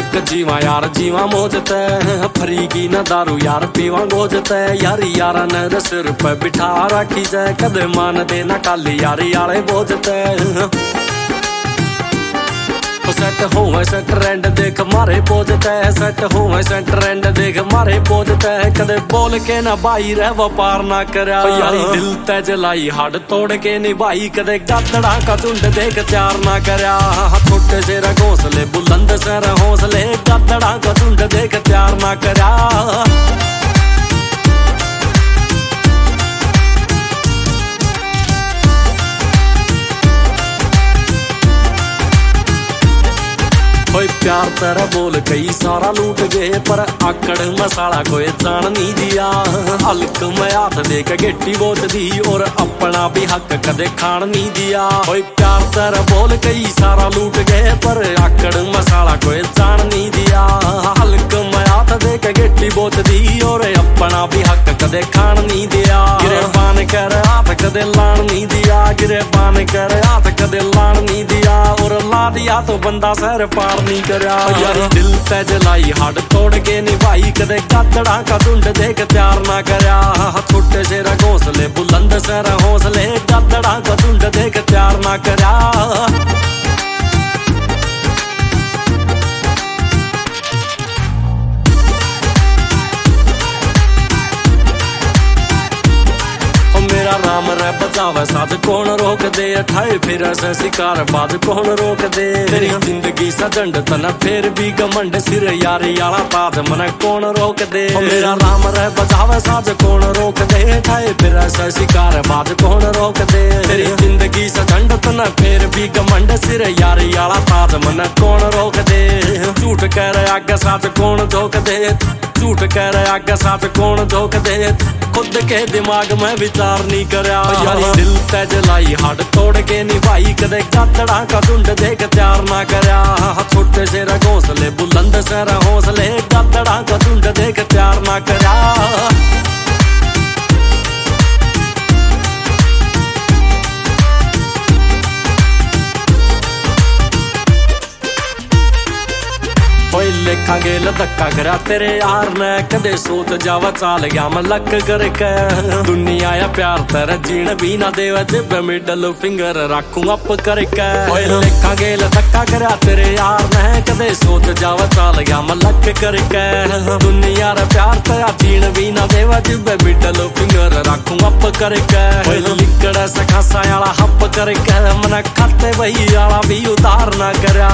एक जीवा यार जीवा मोजते फरी की न दारू यार पीवा गोजते यारी यारा ने सिर पे बिठा रखी जाए कदे मान देना काली यारी यारे बोझते सेट हो से ट्रेंड देख मारे पोजते सेट हो से ट्रेंड देख मारे पोजते कदे बोल के ना बाई रह व्यापार ना करया यारी दिल ते जलाई हड तोड़ के निभाई कदे गादड़ा का झुंड देख प्यार ना करया छोटे से घोंसले बुलंद से हौसले गादड़ा का झुंड देख प्यार ना करया कोई प्यार तेरा बोल कई सारा लूट गए पर आकड़ मसाला कोई जान नहीं दिया हल्क में हाथ दे के गेटी बोच दी और अपना भी हक कदे खान नहीं दिया कोई प्यार तेरा बोल कई सारा लूट गए पर आकड़ मसाला कोई जान नहीं दिया हल्क में हाथ दे के गेटी बोच दी और अपना भी हक कदे खान नहीं दिया गिरबान कर हाथ कदे लान नहीं दिया गिरबान कर हाथ कदे लान नहीं दिया और ला दिया तो बंदा सर पार नहीं करया यारी दिल ते जलाई हड तोड़ के निभाई कदे गादड़ा का झुंड देख प्यार ना करया छोटे से घोंसले बुलंद से हौसले गादड़ा का झुंड देख प्यार ना करया मेरा राम रे बचावे साथ कौन रोक दे ठाए फिर ऐसे शिकार बाद कौन रोक दे तेरी जिंदगी सजंड तना फिर भी घमंड सिर यारी याला ताज मन कौन रोक दे मेरा राम रे बचावे साथ कौन रोक दे ठाए फिर ऐसे शिकार बाद कौन रोक दे तेरी जिंदगी सजंड तना फिर भी घमंड सिर यारी याला ताज मन कौन रोक दे झूठ कह रहे आगे साथ कौन झोंक दे झूठ कह रहे आगे साथ कौन झोंक दे खुद के दिमाग में विचार नहीं करया यारी दिल ते जलाई हड तोड़ के निभाई कदे गादड़ा का झुंड देख प्यार ना करया छोटे से घोंसले बुलंद से हौसले गादड़ा का झुंड देख प्यार ना करया लेखा गेल धक्का करा तेरे यार ने कदे सोच जावा चाल गया मैं लक करके दुनिया या प्यार तेरा जीण भी ना देवे जिब मिडल फिंगर रखूं अप करके लेखा गेल धक्का करा तेरे यार ने कदे सोच जावा चाल गया मैं लक करके दुनिया रा प्यार तेरा जीण भी ना देवे जिब मिडल फिंगर रखूं अप करके लिकड़ा सखासा वाला हप करके मन खाते वही वाला भी उधार ना करया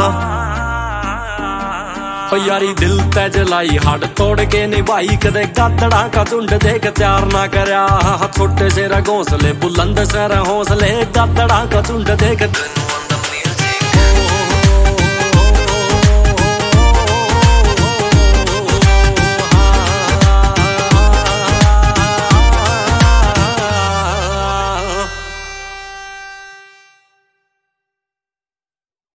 यारी दिल ते जलाई हड तोड़ के निभाई कदे गादड़ा का झुंड देख प्यार ना करया छोटे से घोंसले बुलंद से हौसले गादड़ा का झुंड देख